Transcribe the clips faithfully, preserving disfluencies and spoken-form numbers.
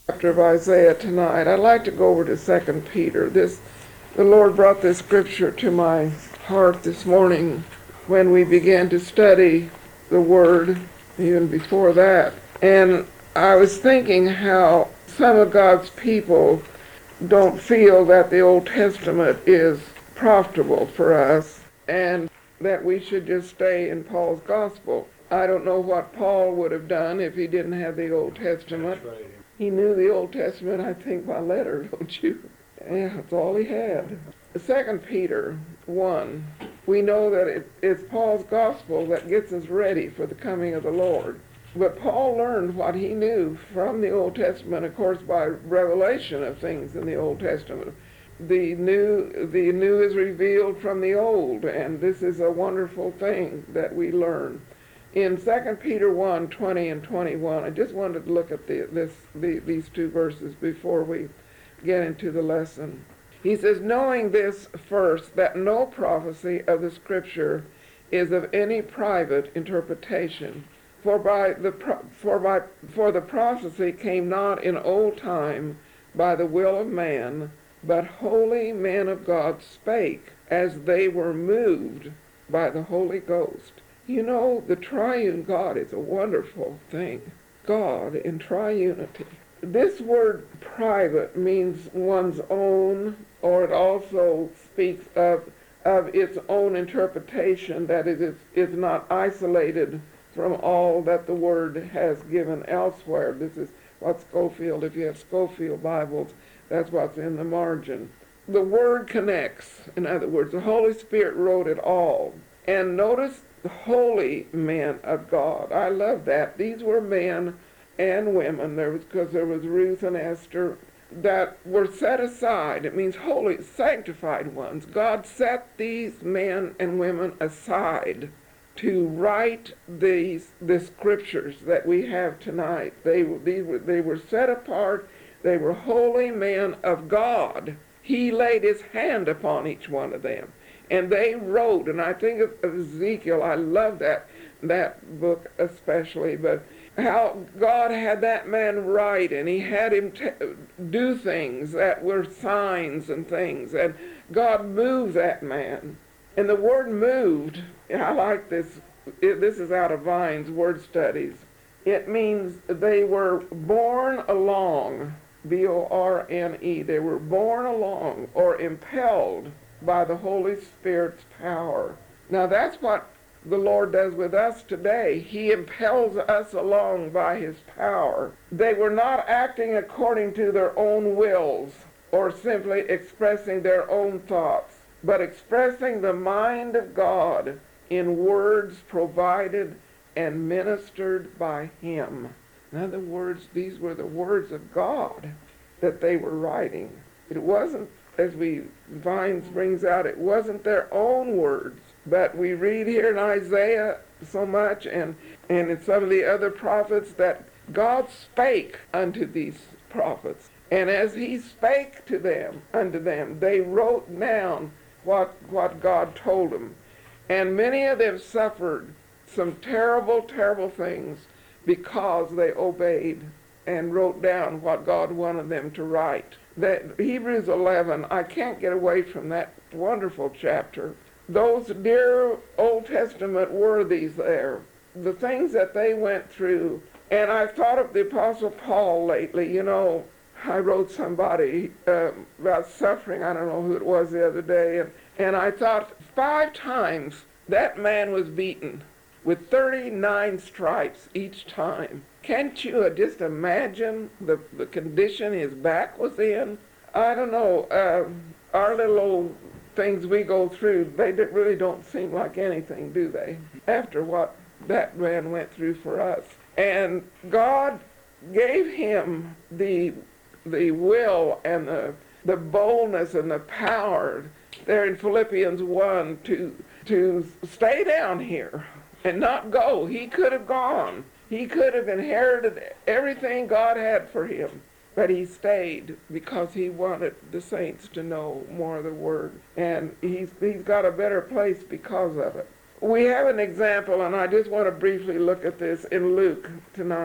Chapter of Isaiah tonight. I'd like to go over to Second Peter. This, the Lord brought this scripture to my heart this morning when we began to study the Word, even before that. And I was thinking how some of God's people don't feel that the Old Testament is profitable for us and that we should just stay in Paul's gospel. I don't know what Paul would have done if he didn't have the Old Testament. That's right. He knew the Old Testament, I think, by letter, don't you? Yeah, that's all he had. Second Peter one, we know that it, it's Paul's gospel that gets us ready for the coming of the Lord. But Paul learned what he knew from the Old Testament, of course, by revelation of things in the Old Testament. The new, the new is revealed from the old, and this is a wonderful thing that we learn. In Second Peter one, twenty and twenty-one, I just wanted to look at the, this, the, these two verses before we get into the lesson. He says, knowing this first, that no prophecy of the Scripture is of any private interpretation. For by the for by for the prophecy came not in old time by the will of man, but holy men of God spake as they were moved by the Holy Ghost. You know, the triune God is a wonderful thing. God in triunity. This word private means one's own, or it also speaks of of its own interpretation, that it is, is not isolated from all that the Word has given elsewhere. This is what Scofield, if you have Scofield Bibles, that's what's in the margin. The Word connects. In other words, the Holy Spirit wrote it all. And notice the holy men of God. I love that. These were men and women, there was, because there was Ruth and Esther, that were set aside. It means holy, sanctified ones. God set these men and women aside to write these the scriptures that we have tonight. They were, these were, they were set apart. They were holy men of God. He laid his hand upon each one of them. And they wrote, and I think of, of Ezekiel, I love that, that book especially, but how God had that man write, and he had him t- do things that were signs and things, and God moved that man. And the word moved, I like this, it, this is out of Vine's Word Studies. It means they were borne along, B O R N E, they were borne along or impelled by the Holy Spirit's power. Now that's what the Lord does with us today. He impels us along by his power. They were not acting according to their own wills or simply expressing their own thoughts, but expressing the mind of God in words provided and ministered by him. In other words, these were the words of God that they were writing. It wasn't, as we Vines brings out, it wasn't their own words. But we read here in Isaiah so much, and, and in some of the other prophets, that God spake unto these prophets. And as he spake to them, unto them, they wrote down what, what God told them. And many of them suffered some terrible, terrible things because they obeyed and wrote down what God wanted them to write. That Hebrews eleven, I can't get away from that wonderful chapter. Those dear Old Testament worthies there, the things that they went through. And I've thought of the Apostle Paul lately. You know, I wrote somebody uh, about suffering, I don't know who it was the other day, and, and I thought five times that man was beaten with thirty-nine stripes each time. Can't you uh, just imagine the, the condition his back was in? I don't know, uh, our little old things we go through, they really don't seem like anything, do they? After what that man went through for us. And God gave him the the will and the the boldness and the power there in Philippians one to to stay down here and not go. He could have gone. He could have inherited everything God had for him. But he stayed because he wanted the saints to know more of the Word. And he's, he's got a better place because of it. We have an example, and I just want to briefly look at this in Luke tonight.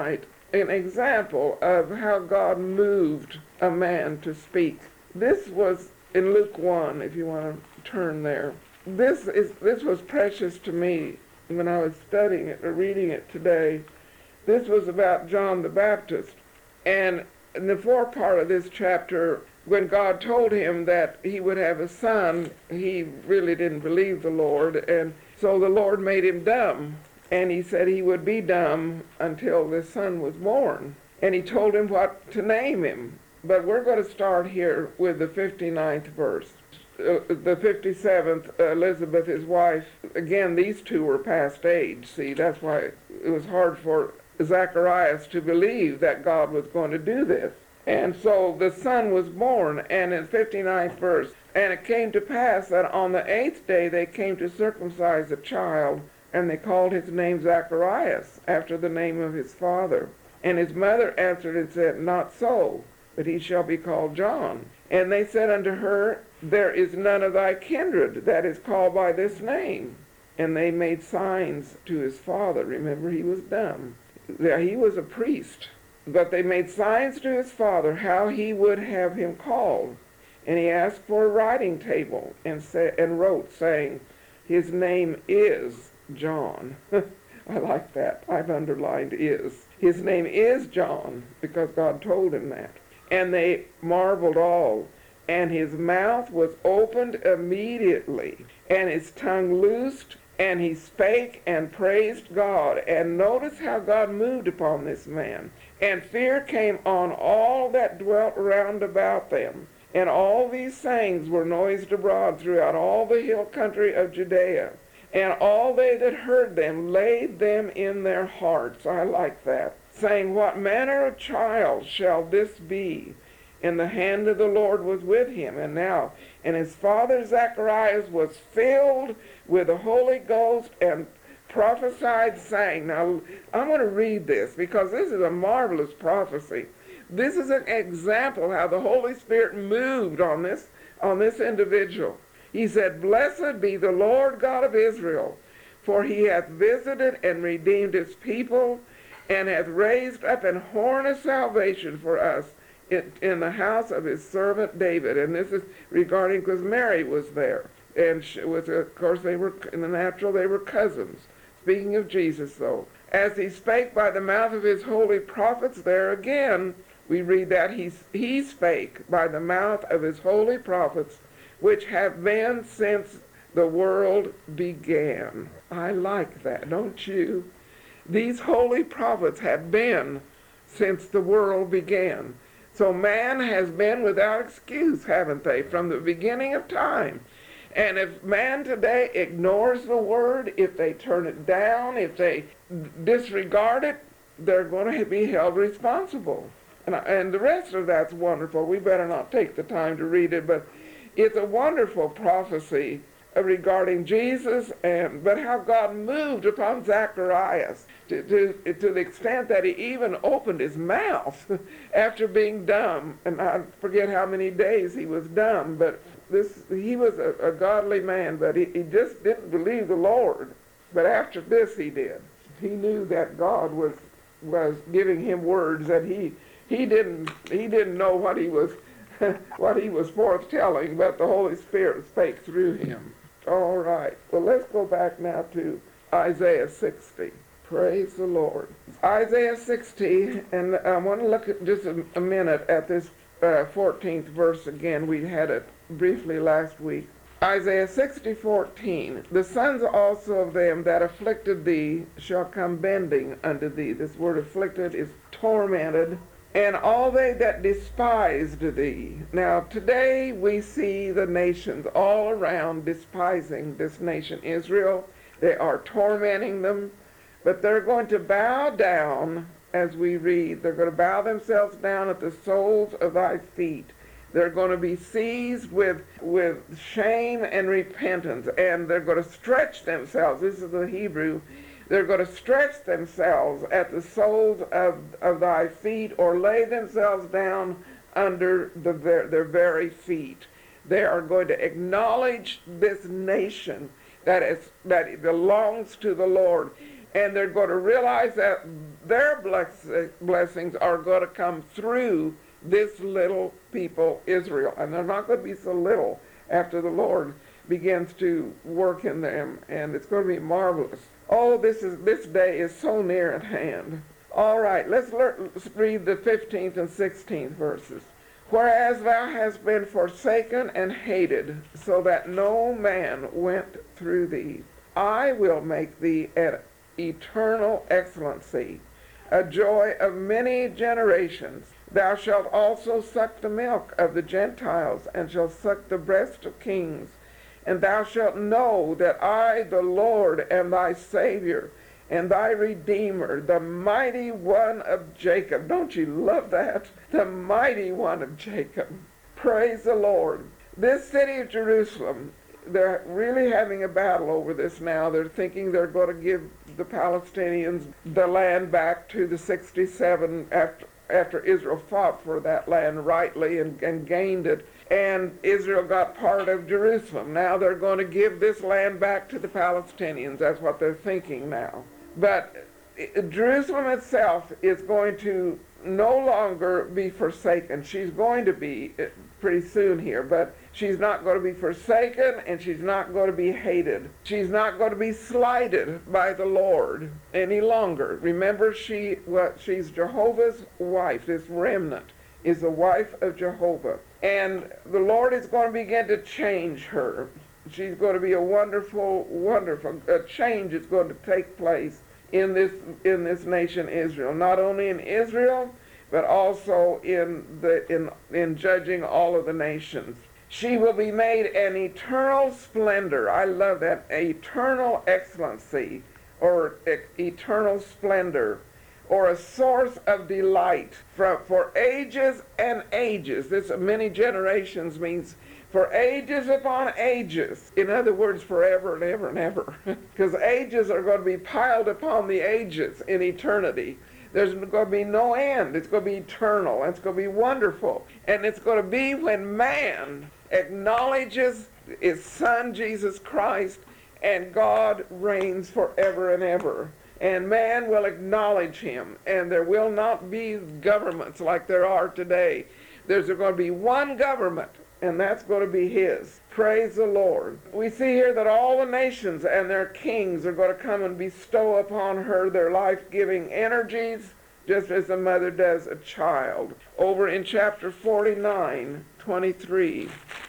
an example of how God moved a man to speak. This was in Luke one, if you want to turn there. This is this was precious to me when I was studying it or reading it today. This was about John the Baptist. And in the forepart of this chapter, when God told him that he would have a son, he really didn't believe the Lord, and so the Lord made him dumb. And he said he would be dumb until the son was born. And he told him what to name him. But we're going to start here with the fifty-ninth verse. Uh, the fifty-seventh, uh, Elizabeth, his wife, again, these two were past age. See, that's why it was hard for Zacharias to believe that God was going to do this. And so the son was born, and in fifty-ninth verse, and it came to pass that on the eighth day they came to circumcise the child, and they called his name Zacharias, after the name of his father. And his mother answered and said, Not so, but he shall be called John. And they said unto her, There is none of thy kindred that is called by this name. And they made signs to his father. Remember, he was dumb. He was a priest. But they made signs to his father how he would have him called. And he asked for a writing table and, sa- and wrote, saying, His name is John. I like that. I've underlined is. His name is John, because God told him that. And they marveled all. And his mouth was opened immediately, and his tongue loosed, and he spake and praised God. And notice how God moved upon this man. And fear came on all that dwelt round about them. And all these sayings were noised abroad throughout all the hill country of Judea. And all they that heard them laid them in their hearts. I like that. Saying, What manner of child shall this be? And the hand of the Lord was with him. And now, and his father Zacharias was filled with the Holy Ghost and prophesied, saying, now I'm going to read this because this is a marvelous prophecy. This is an example how the Holy Spirit moved on this, on this individual. He said, Blessed be the Lord God of Israel, for he hath visited and redeemed his people, and hath raised up an horn of salvation for us in, in the house of his servant David. And this is regarding, because Mary was there. And she was, of course, they were, in the natural, they were cousins. Speaking of Jesus, though. As he spake by the mouth of his holy prophets, there again, we read that he, he spake by the mouth of his holy prophets, which have been since the world began. I like that, don't you? These holy prophets have been since the world began. So man has been without excuse, haven't they, from the beginning of time. And if man today ignores the word, if they turn it down, if they disregard it, they're going to be held responsible. And, and the rest of that's wonderful. We better not take the time to read it, but it's a wonderful prophecy regarding Jesus, and but how God moved upon Zacharias to, to, to the extent that he even opened his mouth after being dumb. And I forget how many days he was dumb, but this he was a, a godly man, but he, he just didn't believe the Lord. But after this he did. He knew that God was was giving him words that he he didn't he didn't know what he was what he was forthtelling, but the Holy Spirit spake through him. All right. Well, let's go back now to Isaiah sixty. Praise the Lord. Isaiah sixty, and I want to look at just a, a minute at this uh, fourteenth verse again. We had it briefly last week. Isaiah sixty, fourteen. The sons also of them that afflicted thee shall come bending unto thee. This word afflicted is tormented. And all they that despised thee. Now today we see the nations all around despising this nation Israel. They are tormenting them, but they're going to bow down as we read. They're going to bow themselves down at the soles of thy feet. They're going to be seized with, with shame and repentance, and they're going to stretch themselves. This is the Hebrew. They're going to stretch themselves at the soles of, of thy feet, or lay themselves down under the, their, their very feet. They are going to acknowledge this nation that, is, that it belongs to the Lord. and they're going to realize that their bless- blessings are going to come through this little people, Israel. And they're not going to be so little after the Lord begins to work in them, and it's going to be marvelous. Oh, this is this day is so near at hand. All right, let's, learn, let's read the fifteenth and sixteenth verses. Whereas thou hast been forsaken and hated, so that no man went through thee, I will make thee an eternal excellency, a joy of many generations. Thou shalt also suck the milk of the Gentiles, and shalt suck the breast of kings. And thou shalt know that I, the Lord, am thy Savior, and thy Redeemer, the mighty one of Jacob. Don't you love that? The mighty one of Jacob. Praise the Lord. This city of Jerusalem, they're really having a battle over this now. They're thinking they're going to give the Palestinians the land back to the sixty-seven after, after Israel fought for that land rightly and, and gained it. And Israel got part of Jerusalem. Now they're going to give this land back to the Palestinians. That's what they're thinking now. But Jerusalem itself is going to no longer be forsaken. She's going to be pretty soon here, but she's not going to be forsaken, and she's not going to be hated. She's not going to be slighted by the Lord any longer. Remember, she what she's Jehovah's wife. This remnant is the wife of Jehovah. And the Lord is going to begin to change her. She's going to be a wonderful, wonderful a change is going to take place in this in this nation Israel. Not only in Israel, but also in the in in judging all of the nations. She will be made an eternal splendor. I love that. Eternal excellency, or e- eternal splendor, or a source of delight for, for ages and ages. This many generations means for ages upon ages. In other words, forever and ever and ever. Because ages are going to be piled upon the ages in eternity. There's going to be no end. It's going to be eternal. And it's going to be wonderful. And it's going to be when man acknowledges his Son, Jesus Christ, and God reigns forever and ever. And man will acknowledge him. And there will not be governments like there are today. There's going to be one government, and that's going to be his. Praise the Lord. We see here that all the nations and their kings are going to come and bestow upon her their life-giving energies, just as a mother does a child. Over in chapter forty-nine, twenty-three,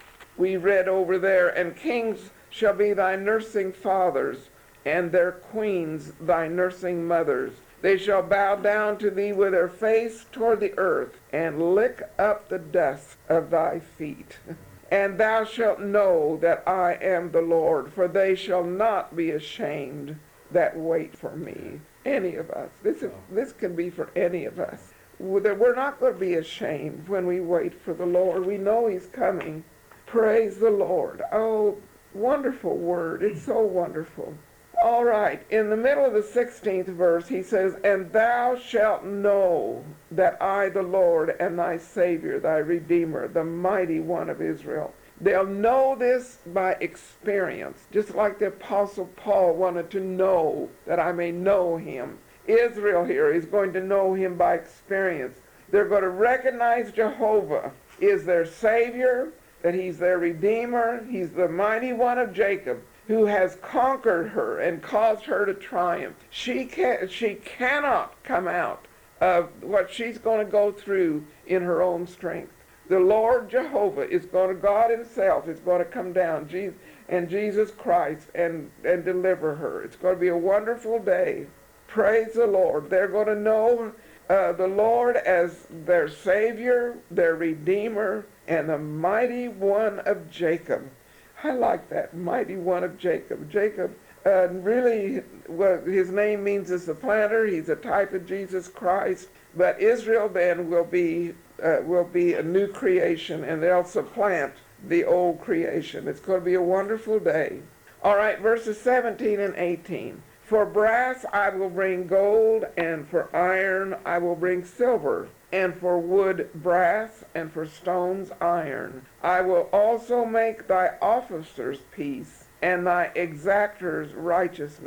we read over there, and kings shall be thy nursing fathers, and their queens thy nursing mothers. They shall bow down to thee with their face toward the earth, and lick up the dust of thy feet. And thou shalt know that I am the Lord, for they shall not be ashamed that wait for me. Any of us. This is, this can be for any of us. We're not going to be ashamed when we wait for the Lord. We know he's coming. Praise the Lord. Oh, wonderful word. It's so wonderful. All right, in the middle of the sixteenth verse, he says, and thou shalt know that I, the Lord, am thy Savior, thy Redeemer, the mighty one of Israel. They'll know this by experience, just like the Apostle Paul wanted to know that I may know him. Israel here is going to know him by experience. They're going to recognize Jehovah is their Savior, that he's their Redeemer, he's the mighty one of Jacob, who has conquered her and caused her to triumph. She can, she cannot come out of what she's going to go through in her own strength. The Lord Jehovah is going to, God himself is going to come down, Jesus, and Jesus Christ, and, and deliver her. It's going to be a wonderful day. Praise the Lord. They're going to know uh, the Lord as their Savior, their Redeemer, and the mighty one of Jacob. I like that, mighty one of Jacob. Jacob, uh, really, well, his name means the supplanter. He's a type of Jesus Christ. But Israel then will be uh, will be a new creation, and they'll supplant the old creation. It's going to be a wonderful day. All right, verses seventeen and eighteen. For brass I will bring gold, and for iron I will bring silver, and for wood brass, and for stones iron. I will also make thy officers peace, and thy exactors righteousness.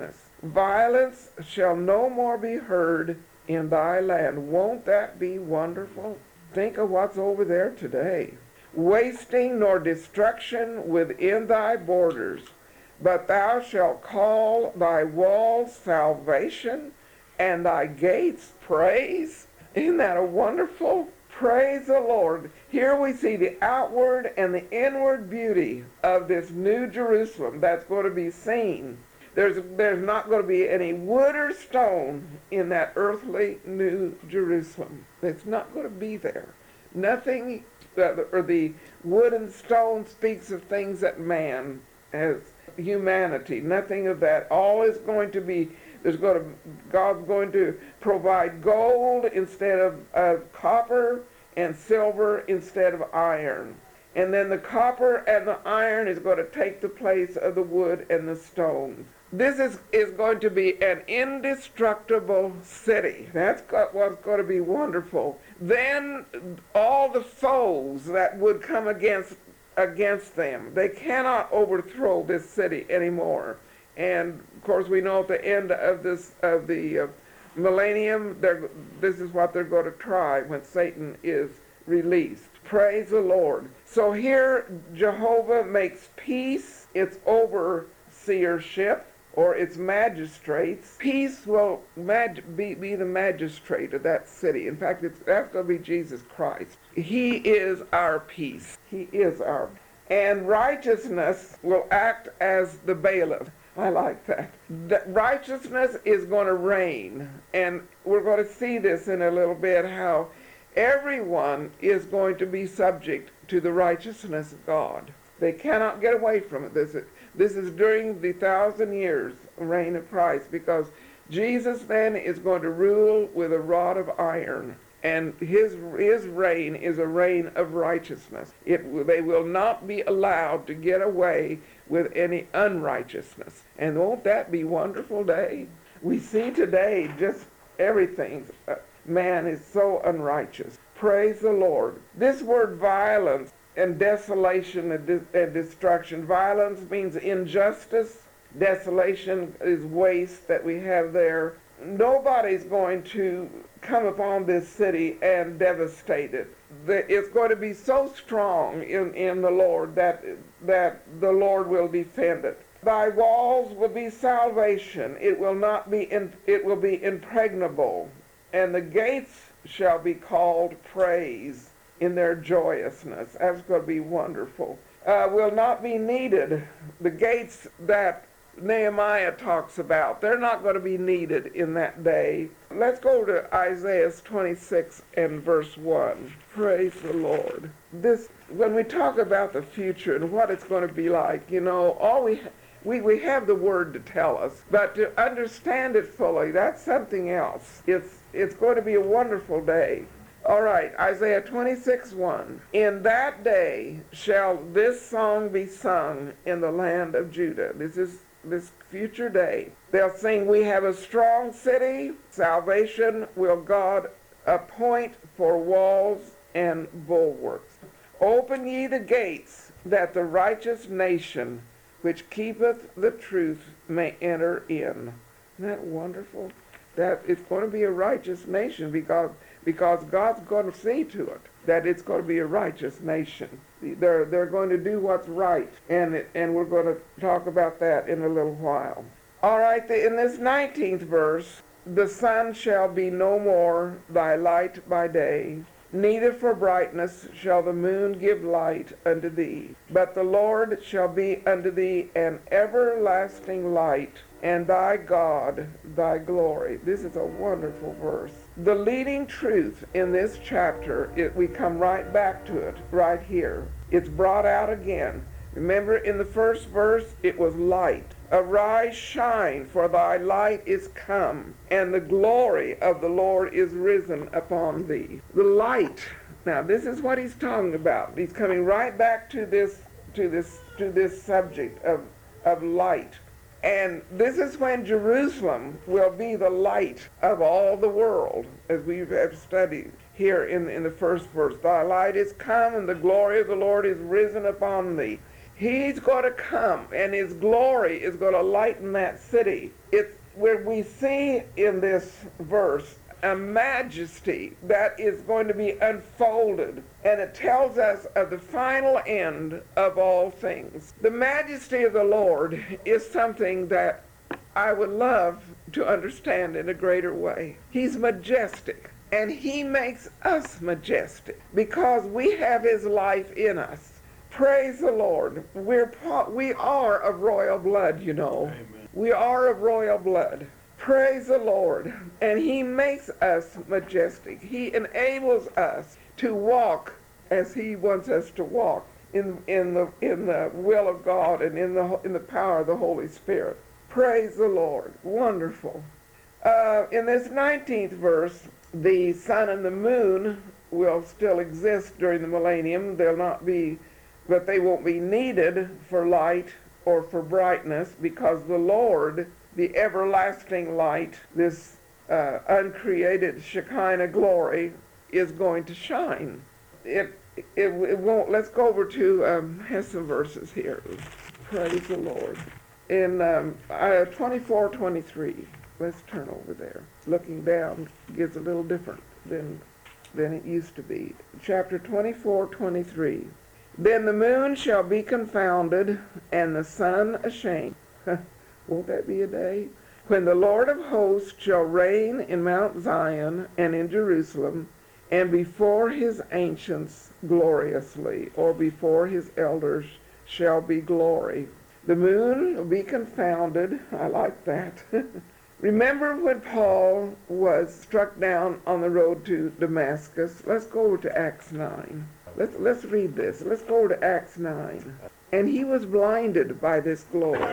Violence shall no more be heard in thy land. Won't that be wonderful? Think of what's over there today. Wasting nor destruction within thy borders, but thou shalt call thy walls salvation and thy gates praise. Isn't that a wonderful? Praise the Lord. Here we see the outward and the inward beauty of this new Jerusalem that's going to be seen. There's, there's not going to be any wood or stone in that earthly new Jerusalem. It's not going to be there. Nothing, uh, or the wood and stone speaks of things that man has, humanity, nothing of that. All is going to be, there's going to, God's going to provide gold instead of uh, copper and silver instead of iron. And then the copper and the iron is going to take the place of the wood and the stones. This is, is going to be an indestructible city. That's what's going to be wonderful. Then all the foes that would come against against them, they cannot overthrow this city anymore. And of course, we know at the end of this of the uh, millennium, this is what they're going to try when Satan is released. Praise the Lord. So here, Jehovah makes peace its overseership, or its magistrates. Peace will mag- be, be the magistrate of that city. In fact, it's, that's going to be Jesus Christ. He is our peace. He is our peace. And righteousness will act as the bailiff. I like that. The righteousness is going to reign. And we're going to see this in a little bit, how everyone is going to be subject to the righteousness of God. They cannot get away from it. This is, this is during the thousand years reign of Christ, because Jesus then is going to rule with a rod of iron, and his his reign is a reign of righteousness. It, they will not be allowed to get away with any unrighteousness. And won't that be a wonderful day? We see today just everything. Uh, man is so unrighteous. Praise the Lord. This word violence and desolation and, de- and destruction. Violence means injustice. Desolation is waste that we have there. Nobody's going to come upon this city and devastate it. It's going to be so strong in, in the Lord that, that the Lord will defend it. Thy walls will be salvation. It will not be, in, it will be impregnable. And the gates shall be called praise in their joyousness. That's going to be wonderful. Uh, will not be needed. The gates that Nehemiah talks about, they're not going to be needed in that day. Let's go to Isaiah twenty-six and verse one. Praise the Lord. This, when we talk about the future and what it's going to be like, you know, all we we we have the word to tell us, but to understand it fully, that's something else. It's it's going to be a wonderful day. All right, Isaiah twenty-six one. In that day shall this song be sung in the land of Judah. This is this future day. They'll sing, we have a strong city. Salvation will God appoint for walls and bulwarks. Open ye the gates, that the righteous nation which keepeth the truth may enter in. Isn't that wonderful? That it's going to be a righteous nation because because God's going to see to it that it's going to be a righteous nation. They're, they're going to do what's right, and, and we're going to talk about that in a little while. All right, the, in this nineteenth verse, the sun shall be no more thy light by day, neither for brightness shall the moon give light unto thee. But the Lord shall be unto thee an everlasting light, and thy God thy glory. This is a wonderful verse. The leading truth in this chapter, it, we come right back to it, right here. It's brought out again. Remember, in the first verse, it was light. Arise, shine, for thy light is come, and the glory of the Lord is risen upon thee. The light. Now, this is what he's talking about. He's coming right back to this, to this, to this subject of, of light. And this is when Jerusalem will be the light of all the world, as we have studied here in, in the first verse. Thy light is come, and the glory of the Lord is risen upon thee. He's going to come, and his glory is going to lighten that city. It's, where we see in this verse a majesty that is going to be unfolded, and it tells us of the final end of all things. The majesty of the Lord is something that I would love to understand in a greater way. He's majestic, and he makes us majestic because we have his life in us. Praise the Lord. We're we are of royal blood, you know. Amen. We are of royal blood. Praise the Lord. And he makes us majestic. He enables us to walk as he wants us to walk in in the in the will of God and in the in the power of the Holy Spirit. Praise the Lord. Wonderful. Uh, in this nineteenth verse, the sun and the moon will still exist during the millennium. They'll not be, but they won't be needed for light or for brightness, because the Lord, the everlasting light, this uh, uncreated Shekinah glory, is going to shine. It, it, it won't. Let's go over to um, have some verses here. Praise the Lord. In um, uh, twenty-four twenty-three, let's turn over there. Looking down gets a little different than than it used to be. Chapter twenty-four twenty-three. Then the moon shall be confounded, and the sun ashamed. Won't that be a day? When the Lord of hosts shall reign in Mount Zion and in Jerusalem, and before his ancients gloriously, or before his elders shall be glory. The moon will be confounded. I like that. Remember when Paul was struck down on the road to Damascus? Let's go over to Acts nine. Let's, let's read this. Let's go over to Acts nine. And he was blinded by this glory.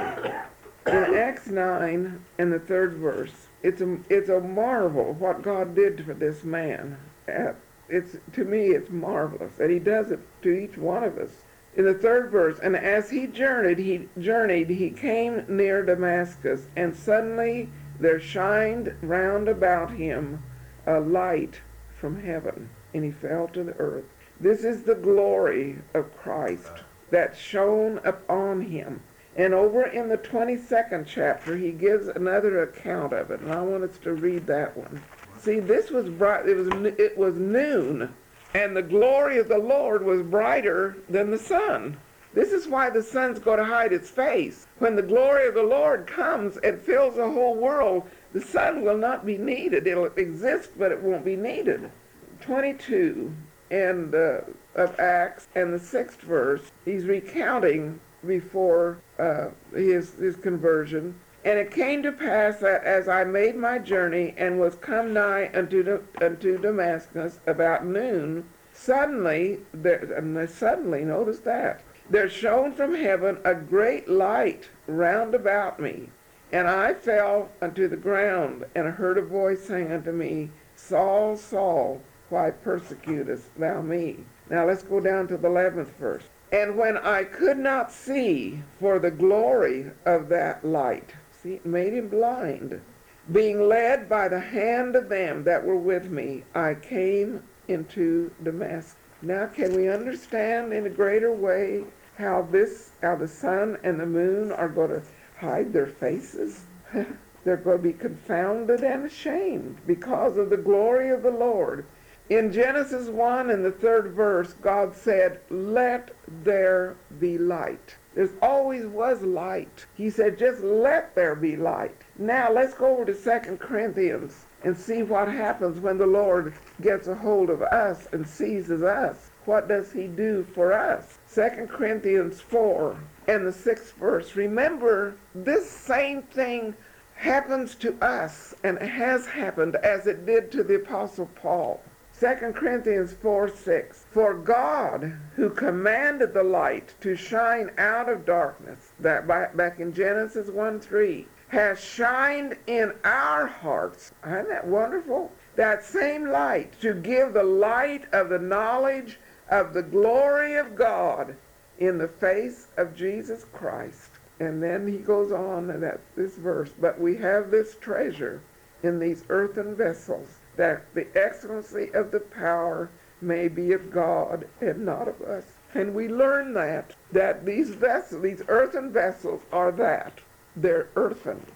In Acts nine, in the third verse, it's a, it's a marvel what God did for this man. Uh, it's, to me, it's marvelous. And he does it to each one of us. In the third verse, and as he journeyed, he journeyed, he came near Damascus, and suddenly there shined round about him a light from heaven, and he fell to the earth. This is the glory of Christ that shone upon him. And over in the twenty-second chapter, he gives another account of it, and I want us to read that one. See, this was bright. It was it was noon. And the glory of the Lord was brighter than the sun. This is why the sun's going to hide its face. When the glory of the Lord comes and fills the whole world, the sun will not be needed. It'll exist, but it won't be needed. twenty-two and uh, of Acts and the sixth verse, he's recounting before uh, his his conversion. And it came to pass that as I made my journey and was come nigh unto, unto Damascus about noon, suddenly, there, and suddenly, notice that, there shone from heaven a great light round about me. And I fell unto the ground, and heard a voice saying unto me, Saul, Saul, why persecutest thou me? Now let's go down to the eleventh verse. And when I could not see for the glory of that light, see, it made him blind. Being led by the hand of them that were with me, I came into Damascus. Now can we understand in a greater way how this, how the sun and the moon are going to hide their faces? They're going to be confounded and ashamed because of the glory of the Lord. In Genesis one, in the third verse, God said, let there be light. There always was light. He said, just let there be light. Now let's go over to Second Corinthians and see what happens when the Lord gets a hold of us and seizes us. What does he do for us? Second Corinthians four and the sixth verse. Remember, this same thing happens to us and has happened as it did to the Apostle Paul. Second Corinthians four six. For God, who commanded the light to shine out of darkness, that back in Genesis one three, has shined in our hearts. Isn't that wonderful? That same light to give the light of the knowledge of the glory of God in the face of Jesus Christ. And then he goes on, and that's this verse. But we have this treasure in these earthen vessels, that the excellency of the power may be of God and not of us. And we learn that, that these vessels, these earthen vessels are that. They're earthen.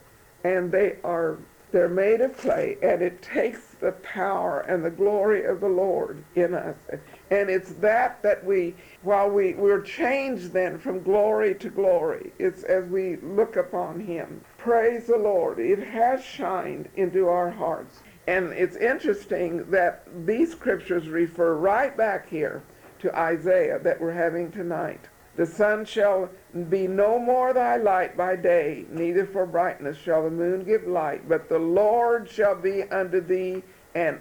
and they are they're made of clay, and it takes the power and the glory of the Lord in us. And it's that that we, while we, we're changed then from glory to glory, it's as we look upon him. Praise the Lord. It has shined into our hearts. And it's interesting that these scriptures refer right back here to Isaiah that we're having tonight. The sun shall be no more thy light by day, neither for brightness shall the moon give light, but the Lord shall be unto thee an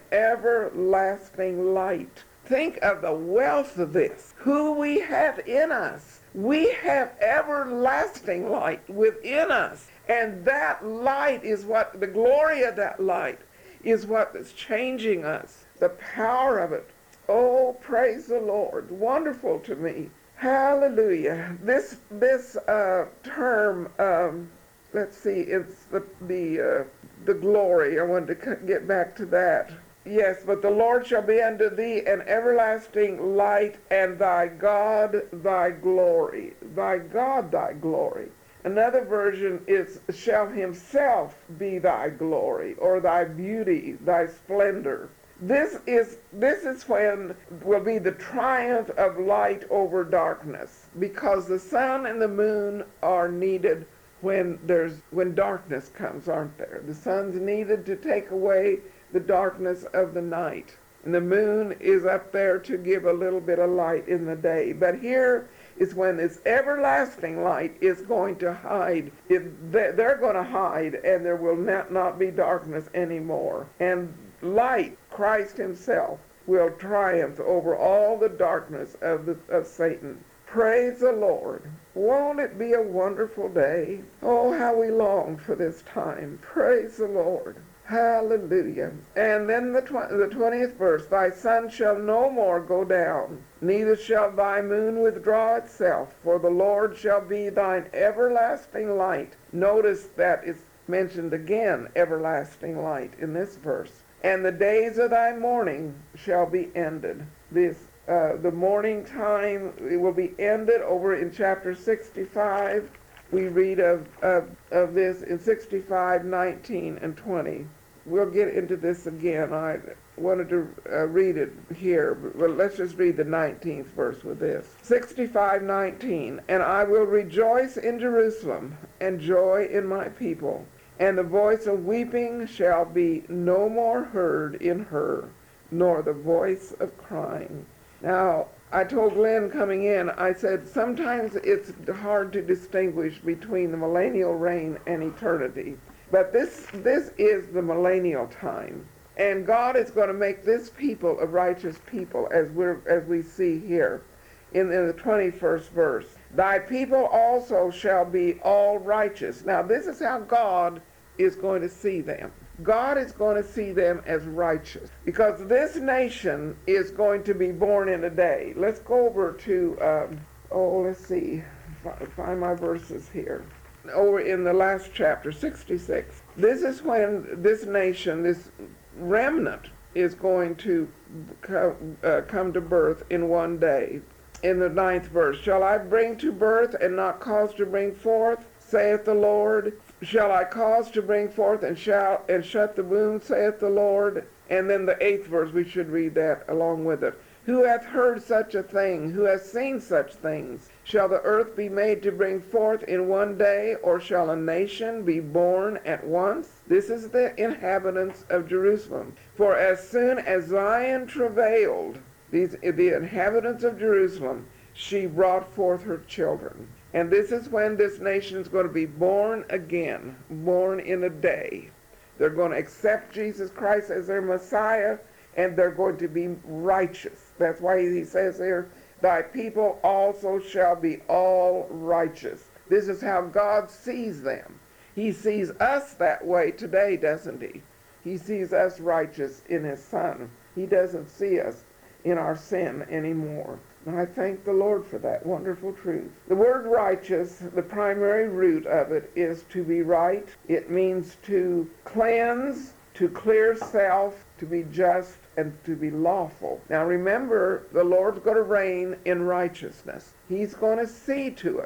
everlasting light. Think of the wealth of this, who we have in us. We have everlasting light within us, and that light is what, the glory of that light is what is changing us, the power of it. Oh, praise the Lord, wonderful to me. Hallelujah. This this uh, term, um, let's see, it's the the uh, the glory. I wanted to get back to that. Yes, but the Lord shall be unto thee an everlasting light, and thy God thy glory. Thy God thy glory. Another version is, shall himself be thy glory, or thy beauty, thy splendor. This is this is when will be the triumph of light over darkness, because the sun and the moon are needed when there's when darkness comes, aren't there? The sun's needed to take away the darkness of the night, and the moon is up there to give a little bit of light in the day. But here is when this everlasting light is going to hide. It, they're going to hide, and there will not, not be darkness anymore. And light, Christ himself, will triumph over all the darkness of, the, of Satan. Praise the Lord. Won't it be a wonderful day? Oh, how we long for this time. Praise the Lord. Hallelujah. And then the, tw- the twentieth verse, thy sun shall no more go down, neither shall thy moon withdraw itself, for the Lord shall be thine everlasting light. Notice that it's mentioned again, everlasting light, in this verse. And the days of thy mourning shall be ended. This, uh, the mourning time, it will be ended over in chapter sixty-five. We read of, of, of this in sixty-five, nineteen, and twenty. We'll get into this again. I wanted to uh, read it here, but let's just read the nineteenth verse with this. sixty-five, nineteen, and I will rejoice in Jerusalem, and joy in my people. And the voice of weeping shall be no more heard in her, nor the voice of crying. Now, I told Glenn coming in, I said, sometimes it's hard to distinguish between the millennial reign and eternity. But this this is the millennial time. And God is going to make this people a righteous people, as we're as we see here in, in the twenty-first verse. Thy people also shall be all righteous. Now, this is how God is going to see them. God is going to see them as righteous, because this nation is going to be born in a day. Let's go over to, um, oh, let's see, find my verses here. Over in the last chapter, sixty-six. This is when this nation, this remnant, is going to come, uh, come to birth in one day. In the ninth verse, shall I bring to birth and not cause to bring forth, saith the Lord? Shall I cause to bring forth and shall and shut the womb, saith the Lord? And then the eighth verse, we should read that along with it. Who hath heard such a thing? Who hath seen such things? Shall the earth be made to bring forth in one day, or shall a nation be born at once? This is the inhabitants of Jerusalem. For as soon as Zion travailed, these the inhabitants of Jerusalem, she brought forth her children. And this is when this nation is going to be born again, born in a day. They're going to accept Jesus Christ as their Messiah, and they're going to be righteous. That's why he says here, thy people also shall be all righteous. This is how God sees them. He sees us that way today, doesn't he? He sees us righteous in his Son. He doesn't see us in our sin anymore. And I thank the Lord for that wonderful truth. The word righteous, the primary root of it is to be right. It means to cleanse, to clear self, to be just, and to be lawful. Now remember, the Lord's going to reign in righteousness. He's going to see to it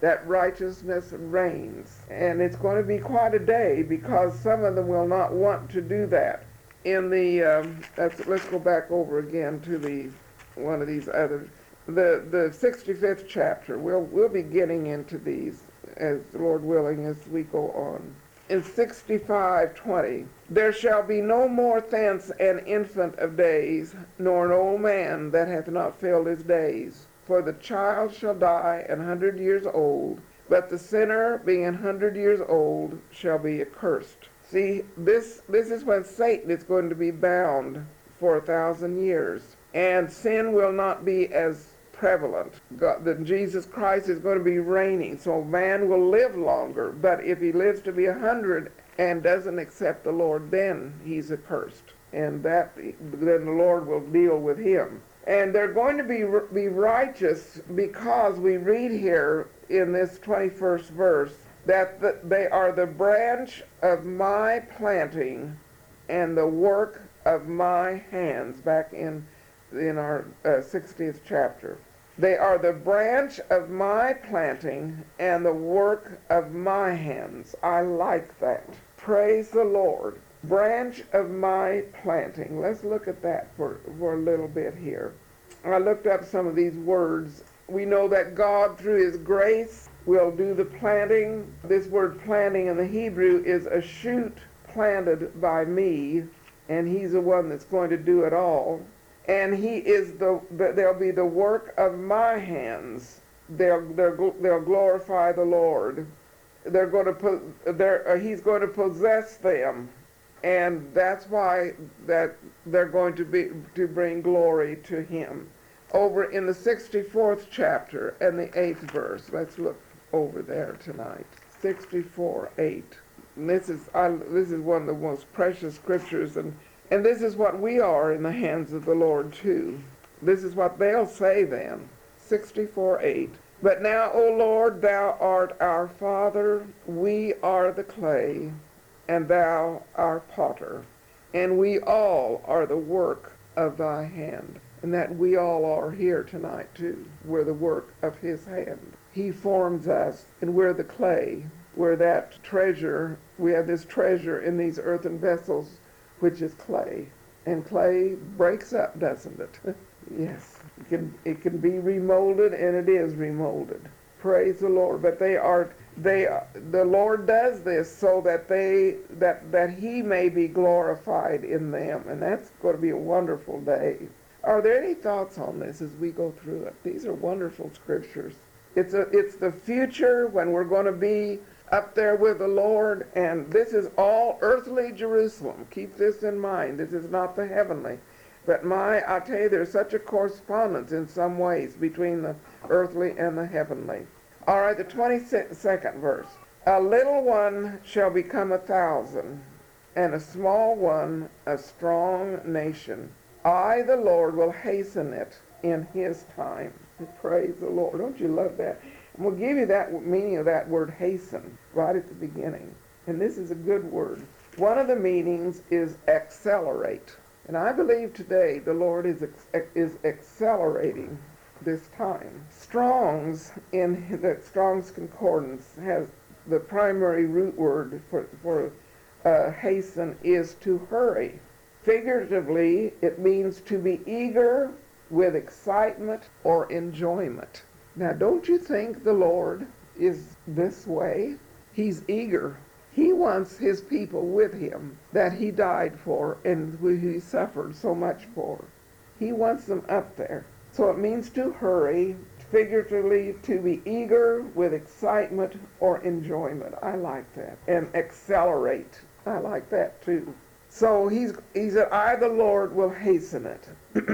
that righteousness reigns. And it's going to be quite a day because some of them will not want to do that. In the, um, let's, let's go back over again to the one of these others. The, the sixty-fifth chapter, we'll, we'll be getting into these, as the Lord willing, as we go on. In sixty-five twenty, there shall be no more thence an infant of days, nor an old man that hath not filled his days. For the child shall die an hundred years old, but the sinner, being an hundred years old, shall be accursed. See, this, this is when Satan is going to be bound for a thousand years, and sin will not be as prevalent. God, that Jesus Christ is going to be reigning, so man will live longer, but if he lives to be a hundred and doesn't accept the Lord, then he's accursed, and that then the Lord will deal with him. And they're going to be be righteous because we read here in this twenty-first verse that the, they are the branch of my planting and the work of my hands, back in in our uh, sixtieth chapter. They are the branch of my planting and the work of my hands. I like that. Praise the Lord. Branch of my planting. Let's look at that for, for a little bit here. I looked up some of these words. We know that God, through his grace, will do the planting. This word planting in the Hebrew is a shoot planted by me, and he's the one that's going to do it all. And he is the, the they'll be the work of my hands. They'll they'll they'll glorify the Lord. They're going to put they're uh, he's going to possess them, and that's why that they're going to be to bring glory to him. Over in the sixty-fourth chapter and the eighth verse. Let's look over there tonight. sixty-four eight. And this is I, this is one of the most precious scriptures, and and this is what we are in the hands of the Lord too. This is what they'll say then. sixty-four eight. But now, O Lord, thou art our Father, we are the clay, and thou our potter, and we all are the work of thy hand. And that we all are here tonight too. We're the work of his hand. He forms us, and we're the clay. We're that treasure. We have this treasure in these earthen vessels, which is clay. And clay breaks up, doesn't it? Yes. It can, it can be remolded, and it is remolded. Praise the Lord. But they are, they, the Lord does this so that they, that, that he may be glorified in them. And that's going to be a wonderful day. Are there any thoughts on this as we go through it? These are wonderful scriptures. It's a, it's the future when we're going to be up there with the Lord, and this is all earthly Jerusalem. Keep this in mind. This is not the heavenly. But my, I tell you, there's such a correspondence in some ways between the earthly and the heavenly. All right, the twenty-second verse. A little one shall become a thousand, and a small one a strong nation. I, the Lord, will hasten it in his time. Praise the Lord. Don't you love that? And we'll give you that meaning of that word hasten right at the beginning. And this is a good word. One of the meanings is accelerate. And I believe today the Lord is is accelerating this time. Strong's, in the Strong's Concordance, has the primary root word for, for uh, hasten is to hurry. Figuratively, it means to be eager with excitement or enjoyment. Now, don't you think the Lord is this way? He's eager. He wants his people with him that he died for and who he suffered so much for. He wants them up there. So it means to hurry, figuratively to be eager with excitement or enjoyment. I like that. And accelerate. I like that too. So he's, he said, I, the Lord, will hasten it.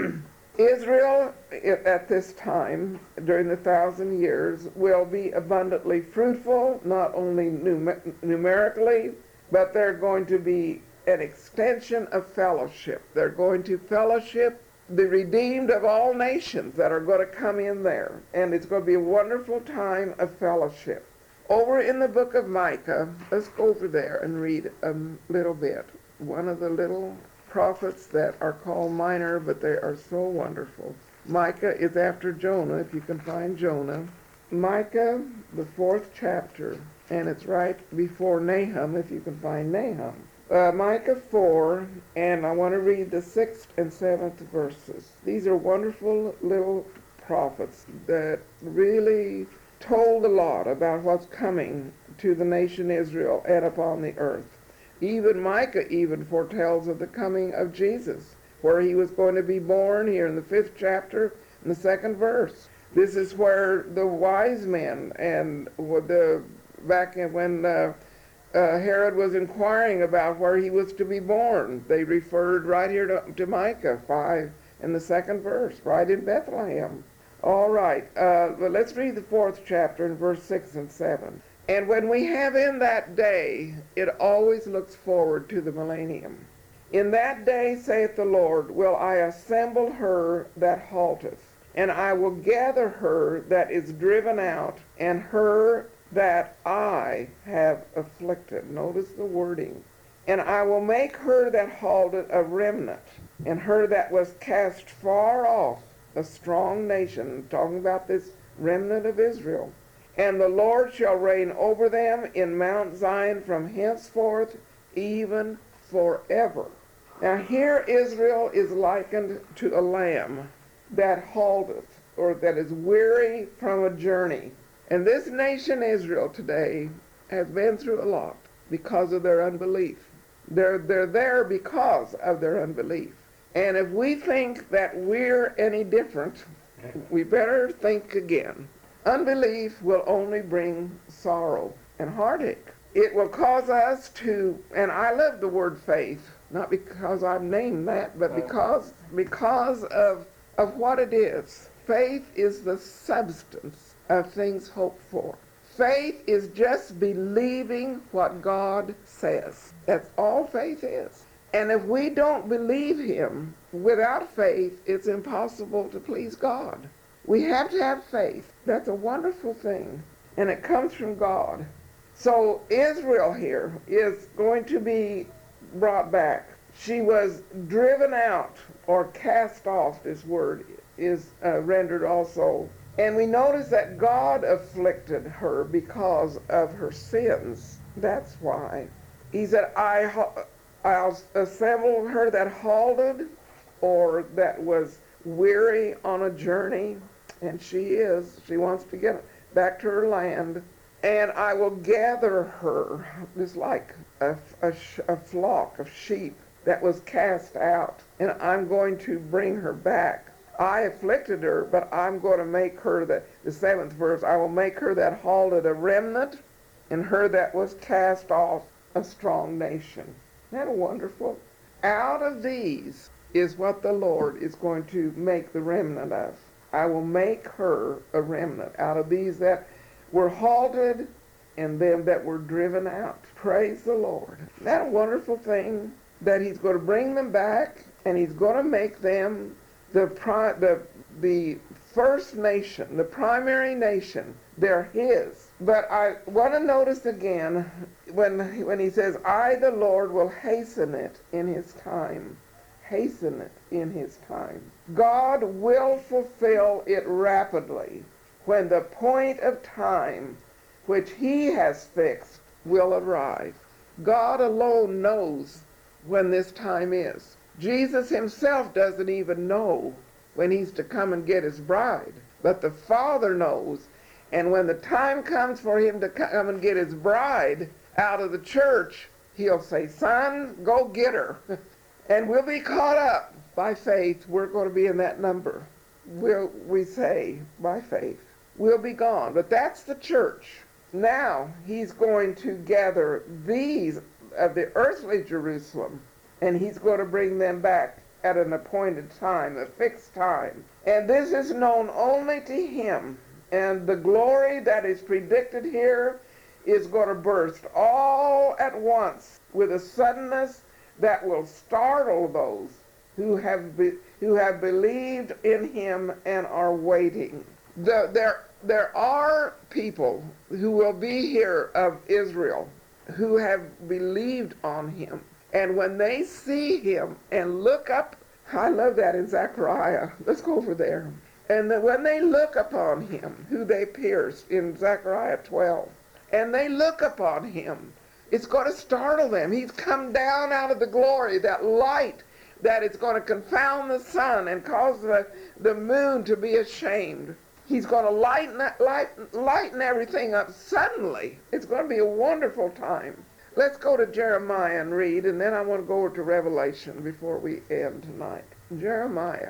Israel, at this time, during the thousand years, will be abundantly fruitful, not only numer- numerically, but they're going to be an extension of fellowship. They're going to fellowship the redeemed of all nations that are going to come in there. And it's going to be a wonderful time of fellowship. Over in the book of Micah, let's go over there and read a little bit. One of the little prophets that are called minor, but they are so wonderful. Micah is after Jonah, if you can find Jonah. Micah, the fourth chapter, and it's right before Nahum, if you can find Nahum. Uh, Micah four, and I want to read the sixth and seventh verses. These are wonderful little prophets that really told a lot about what's coming to the nation Israel and upon the earth. Even Micah even foretells of the coming of Jesus, where he was going to be born here in the fifth chapter, in the second verse. This is where the wise men and the back when uh, uh, Herod was inquiring about where he was to be born, they referred right here to, to Micah five in the second verse, right in Bethlehem. All right, uh, but let's read the fourth chapter in verse six and seven. And when we have in that day, it always looks forward to the millennium. In that day, saith the Lord, will I assemble her that halteth, and I will gather her that is driven out, and her that I have afflicted. Notice the wording. And I will make her that halted a remnant, and her that was cast far off a strong nation. Talking about this remnant of Israel. And the Lord shall reign over them in Mount Zion from henceforth even forever. Now here Israel is likened to a lamb that halteth, or that is weary from a journey. And this nation Israel today has been through a lot because of their unbelief. They're, they're there because of their unbelief. And if we think that we're any different, we better think again. Unbelief will only bring sorrow and heartache. It will cause us to, and I love the word faith, not because I've named that, but because because of, of what it is. Faith is the substance of things hoped for. Faith is just believing what God says. That's all faith is. And if we don't believe him, without faith, it's impossible to please God. We have to have faith. That's a wonderful thing. And it comes from God. So Israel here is going to be brought back. She was driven out or cast off, this word is uh, rendered also. And we notice that God afflicted her because of her sins. That's why. He said, I, I'll assemble her that halted or that was weary on a journey. And she is. She wants to get back to her land. And I will gather her, just like a, a, a flock of sheep that was cast out. And I'm going to bring her back. I afflicted her, but I'm going to make her, the, the seventh verse, I will make her that halted a remnant, and her that was cast off a strong nation. Isn't that wonderful? Out of these is what the Lord is going to make the remnant of. I will make her a remnant out of these that were halted and them that were driven out. Praise the Lord. Isn't that a wonderful thing? That he's going to bring them back and he's going to make them the, pri- the, the first nation, the primary nation. They're his. But I want to notice again when, when he says, I, the Lord, will hasten it in his time. Hasten it in his time. God will fulfill it rapidly when the point of time which he has fixed will arrive. God alone knows when this time is. Jesus himself doesn't even know when he's to come and get his bride, but the Father knows. And when the time comes for him to come and get his bride out of the church, he'll say, son, go get her. And we'll be caught up by faith. We're going to be in that number. We'll, we say, by faith. We'll be gone. But that's the church. Now he's going to gather these of the earthly Jerusalem, and he's going to bring them back at an appointed time, a fixed time. And this is known only to him. And the glory that is predicted here is going to burst all at once with a suddenness that will startle those who have be, who have believed in him and are waiting. The, there, there are people who will be here of Israel who have believed on him. And when they see him and look up, I love that in Zechariah. Let's go over there. And that when they look upon him, who they pierced in Zechariah twelve, and they look upon him, it's going to startle them. He's come down out of the glory, that light that is going to confound the sun and cause the, the moon to be ashamed. He's going to lighten, light, lighten everything up suddenly. It's going to be a wonderful time. Let's go to Jeremiah and read, and then I want to go over to Revelation before we end tonight. Jeremiah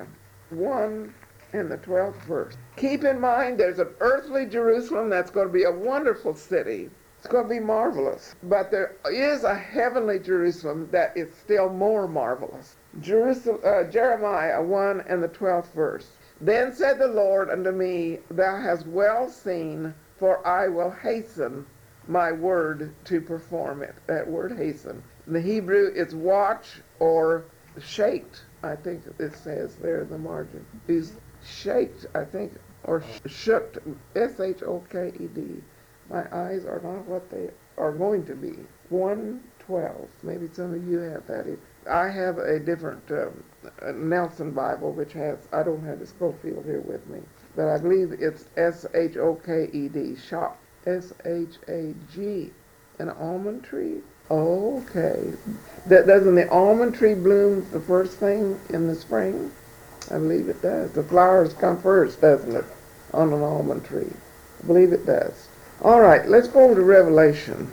one and the twelfth verse. Keep in mind there's an earthly Jerusalem that's going to be a wonderful city. It's going to be marvelous. But there is a heavenly Jerusalem that is still more marvelous. Jerusalem, uh, Jeremiah one and the twelfth verse. Then said the Lord unto me, Thou hast well seen, for I will hasten my word to perform it. That word hasten. In the Hebrew it's watch or shaked. I think it says there in the margin. Is shaked, I think, or shooked. S H O K E D. My eyes are not what they are going to be. one twelve. Maybe some of you have that. I have a different um, Nelson Bible, which has, I don't have the Schofield here with me, but I believe it's S H O K E D, shop, S H A G, an almond tree. Okay. That, doesn't the almond tree bloom the first thing in the spring? I believe it does. The flowers come first, doesn't it, on an almond tree? I believe it does. All right, let's go over to Revelation.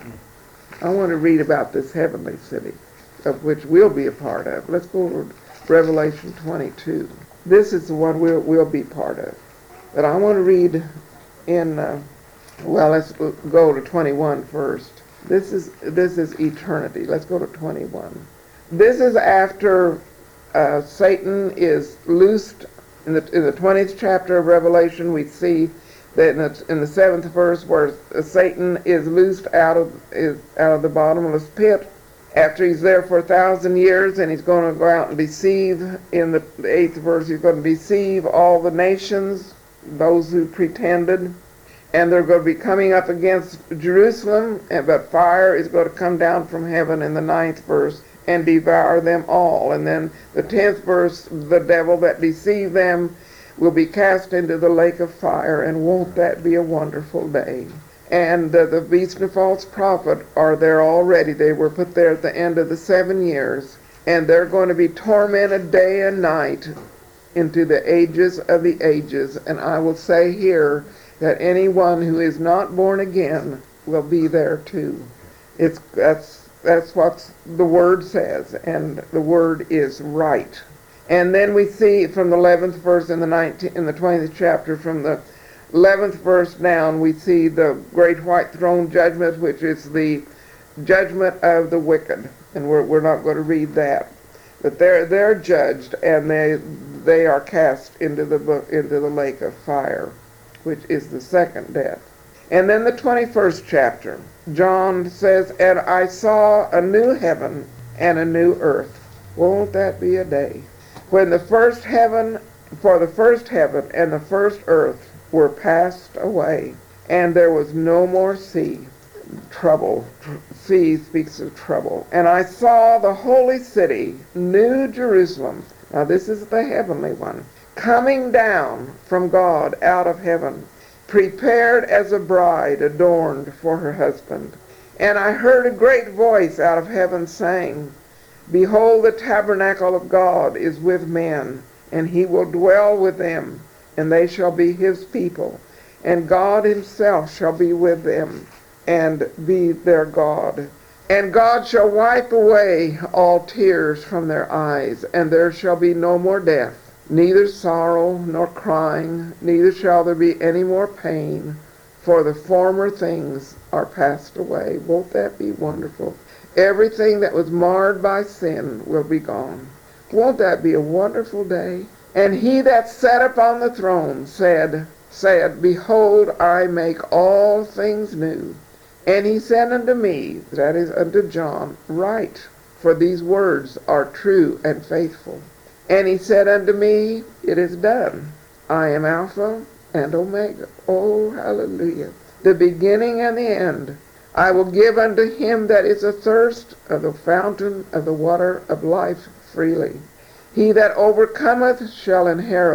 I want to read about this heavenly city, of which we'll be a part of. Let's go over to Revelation twenty-two. This is the one we'll, we'll be part of. But I want to read in, uh, well, let's go to twenty-one first. This is, this is eternity. Let's go to twenty-one. This is after uh, Satan is loosed. In the, in the twentieth chapter of Revelation, we see that in the, in the seventh verse where Satan is loosed out of, is out of the bottomless pit after he's there for a thousand years, and he's going to go out and deceive. In the, the eighth verse, he's going to deceive all the nations, those who pretended, and they're going to be coming up against Jerusalem, and, but fire is going to come down from heaven in the ninth verse and devour them all. And then the tenth verse, the devil that deceived them will be cast into the lake of fire, and won't that be a wonderful day? And uh, the beast and false prophet are there already. They were put there at the end of the seven years, and they're going to be tormented day and night into the ages of the ages. And I will say here that anyone who is not born again will be there too. It's that's that's what the word says, and the word is right. And then we see from the eleventh verse in the nineteenth, in the twentieth chapter, from the eleventh verse down, we see the great white throne judgment, which is the judgment of the wicked. And we're we're not going to read that, but they're they're judged, and they they are cast into the into the lake of fire, which is the second death. And then the twenty-first chapter, John says, "And I saw a new heaven and a new earth." Won't that be a day? When the first heaven, for the first heaven and the first earth were passed away, and there was no more sea. Trouble. Sea speaks of trouble. And I saw the holy city, New Jerusalem. Now this is the heavenly one, coming down from God out of heaven, prepared as a bride adorned for her husband. And I heard a great voice out of heaven saying, Behold, the tabernacle of God is with men, and he will dwell with them, and they shall be his people. And God himself shall be with them, and be their God. And God shall wipe away all tears from their eyes, and there shall be no more death, neither sorrow nor crying, neither shall there be any more pain, for the former things are passed away. Won't that be wonderful? Everything that was marred by sin will be gone. Won't that be a wonderful day? And he that sat upon the throne said, said, Behold, I make all things new. And he said unto me, that is unto John, Write, for these words are true and faithful. And he said unto me, It is done. I am Alpha and Omega. Oh, hallelujah. The beginning and the end. I will give unto him that is athirst of the fountain of the water of life freely. He that overcometh shall inherit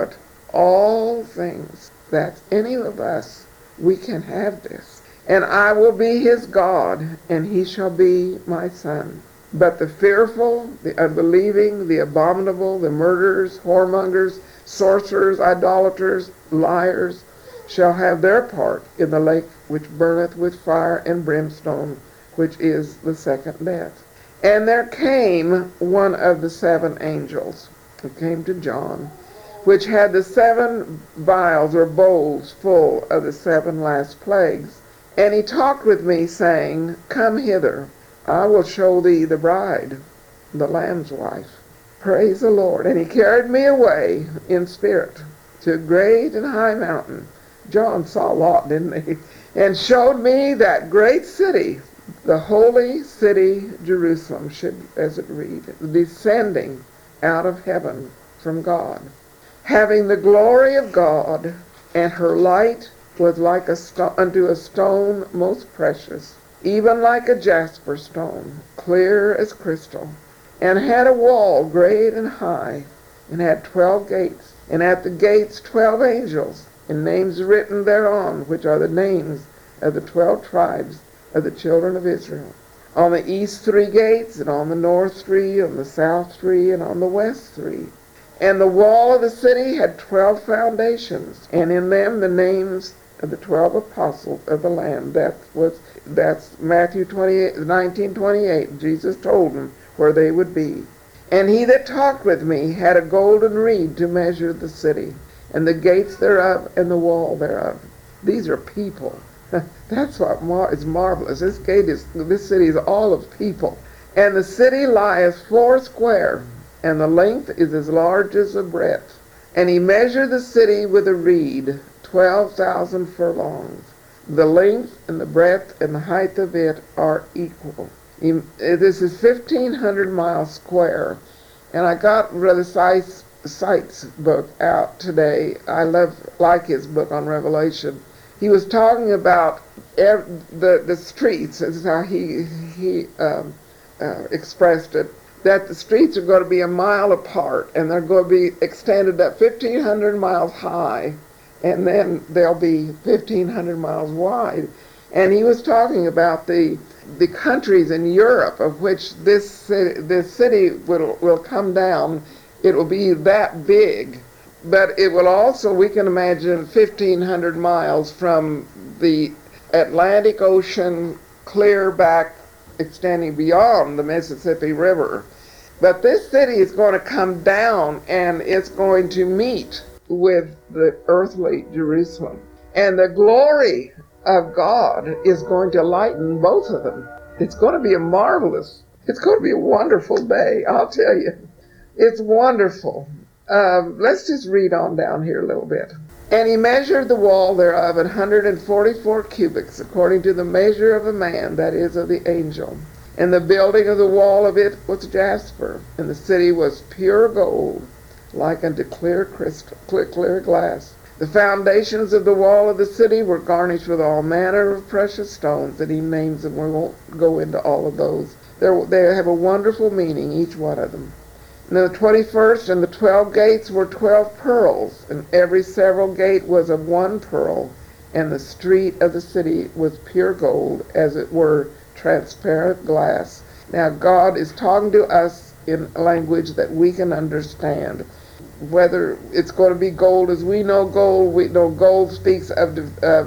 all things. That's any of us. We can have this. And I will be his God, and he shall be my son. But the fearful, the unbelieving, the abominable, the murderers, whoremongers, sorcerers, idolaters, liars, shall have their part in the lake which burneth with fire and brimstone, which is the second death. And there came one of the seven angels, who came to John, which had the seven vials or bowls full of the seven last plagues. And he talked with me, saying, Come hither, I will show thee the bride, the Lamb's wife. Praise the Lord. And he carried me away in spirit to a great and high mountain. John saw a lot, didn't he? And showed me that great city, the holy city Jerusalem, should, as it read, descending out of heaven from God, having the glory of God, and her light was like a sto- unto a stone most precious, even like a jasper stone, clear as crystal, and had a wall great and high, and had twelve gates, and at the gates twelve angels, and names written thereon, which are the names of the twelve tribes of the children of Israel. On the east three gates, and on the north three, on the south three, and on the west three. And the wall of the city had twelve foundations, and in them the names of the twelve apostles of the Lamb. That was that's Matthew twenty-eight, nineteen twenty-eight. Jesus told them where they would be. And he that talked with me had a golden reed to measure the city, and the gates thereof, and the wall thereof. These are people. That's what mar- is marvelous. This gate is, this city is all of people. And the city lieth four square, and the length is as large as the breadth. And he measured the city with a reed, twelve thousand furlongs. The length and the breadth and the height of it are equal. He, this is fifteen hundred miles square. And I got Brother Seitz, Seitz book out today. I love, like his book on Revelation. He was talking about ev- the the streets. This is how he he um, uh, expressed it. That the streets are going to be a mile apart, and they're going to be extended up fifteen hundred miles high, and then they'll be fifteen hundred miles wide. And he was talking about the the countries in Europe of which this city, this city will will come down. It will be that big. But it will also, we can imagine, fifteen hundred miles from the Atlantic Ocean clear back, extending beyond the Mississippi River. But this city is going to come down, and it's going to meet with the earthly Jerusalem. And the glory of God is going to lighten both of them. It's going to be a marvelous, it's going to be a wonderful day, I'll tell you. It's wonderful. Um, let's just read on down here a little bit. And he measured the wall thereof an hundred and forty-four cubits, according to the measure of a man, that is, of the angel. And the building of the wall of it was jasper, and the city was pure gold, like unto clear crystal, clear, clear glass. The foundations of the wall of the city were garnished with all manner of precious stones, and he names them. We won't go into all of those. They're, they have a wonderful meaning, each one of them. And the twenty-first and the twelve gates were twelve pearls, and every several gate was of one pearl, and the street of the city was pure gold, as it were transparent glass. Now God is talking to us in language that we can understand. Whether it's going to be gold as we know gold, we know gold speaks of uh,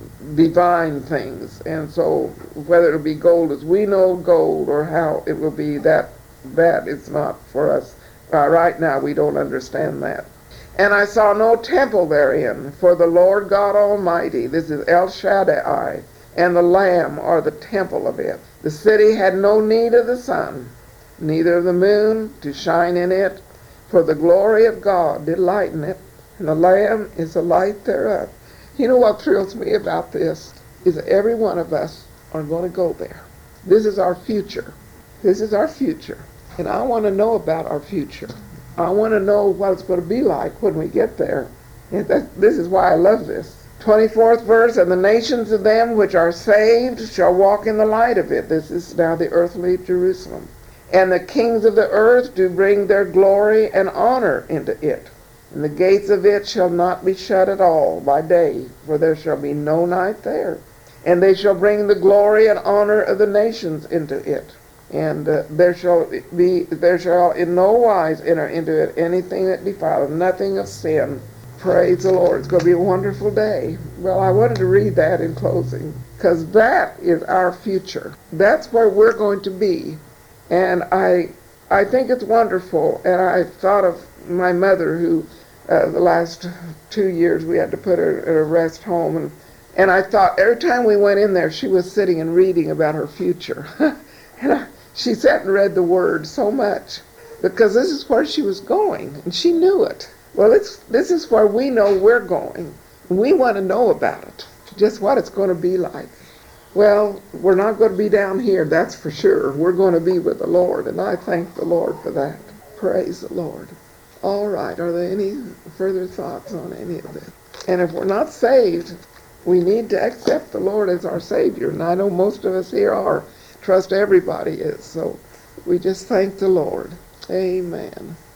divine things, and so whether it'll be gold as we know gold or how it will be, that that is not for us. Uh, right now we don't understand that. And I saw no temple therein, for the Lord God Almighty, this is El Shaddai, and the Lamb are the temple of it. The city had no need of the sun, neither of the moon to shine in it, for the glory of God did lighten it, and the Lamb is the light thereof. You know what thrills me about this is that every one of us are going to go there. This is our future. This is our future. And I want to know about our future. I want to know what it's going to be like when we get there. And that, this is why I love this. twenty-fourth verse, and the nations of them which are saved shall walk in the light of it. This is now the earthly Jerusalem. And the kings of the earth do bring their glory and honor into it. And the gates of it shall not be shut at all by day, for there shall be no night there. And they shall bring the glory and honor of the nations into it. And uh, there shall be, there shall in no wise enter into it anything that defileth, nothing of sin. Praise the Lord. It's going to be a wonderful day. Well, I wanted to read that in closing, because that is our future. That's where we're going to be. And I, I think it's wonderful. And I thought of my mother, who uh, the last two years we had to put her at a rest home. And, and I thought every time we went in there, she was sitting and reading about her future. and I, she sat and read the Word so much, because this is where she was going, and she knew it. Well, it's, this is where we know we're going. We want to know about it, just what it's going to be like. Well, we're not going to be down here, that's for sure. We're going to be with the Lord, and I thank the Lord for that. Praise the Lord. All right, are there any further thoughts on any of this? And if we're not saved, we need to accept the Lord as our Savior, and I know most of us here are. Trust everybody is, so we just thank the Lord. Amen.